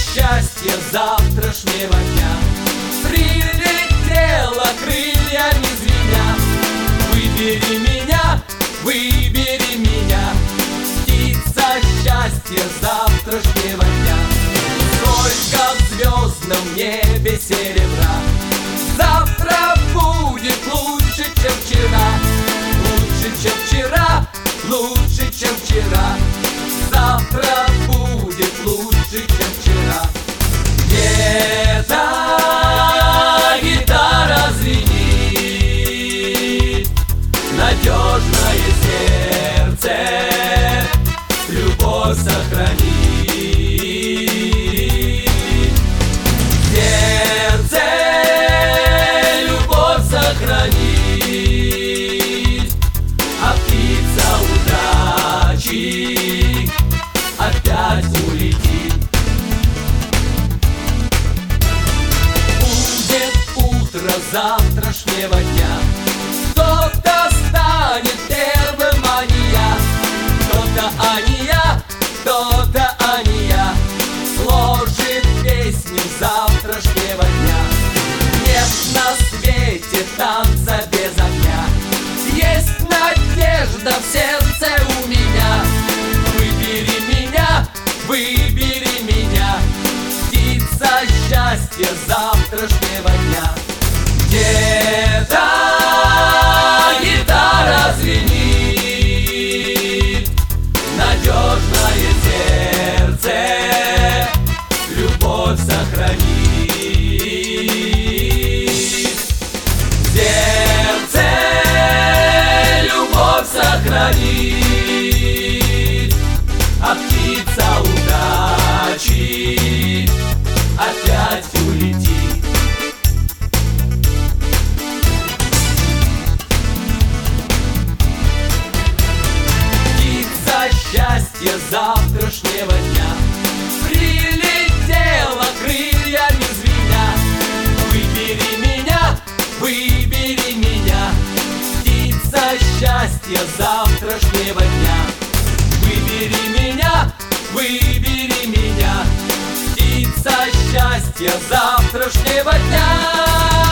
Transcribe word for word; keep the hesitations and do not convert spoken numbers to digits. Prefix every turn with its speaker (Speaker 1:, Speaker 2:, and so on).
Speaker 1: счастье завтрашнего дня прилетела крыльями звеня. Выбери меня, выбери меня, птица счастья завтрашнего дня. Сколько в звездном небе серебра, завтра будет лучше, чем вчера. Лучше, чем вчера, лучше, чем вчера. Завтра будет лучше, чем вчера. Где-то гитара звенит, надежное сердце любовь сохранит. Сердце любовь сохранит, а птица удачи опять улетит. Будет утро завтрашнего дня, кто-то станет первым, а не я. Кто-то, а не я, кто-то, а не я, сложит песню завтрашнего дня. Нет на свете танца без огня, есть надежда в сердце у меня. Выбери меня, выбери меня, птица счастья завтрашнего дня. Где-то гитара звенит, надежное сердце любовь сохранит. Сердце любовь сохранит, а птица удачи опять улетит. Птица счастья завтрашнего дня прилетела крыльями звеня. Выбери меня, выбери меня, птица счастья завтрашнего дня. Выбери меня, выбери меня, птица счастья завтрашнего дня.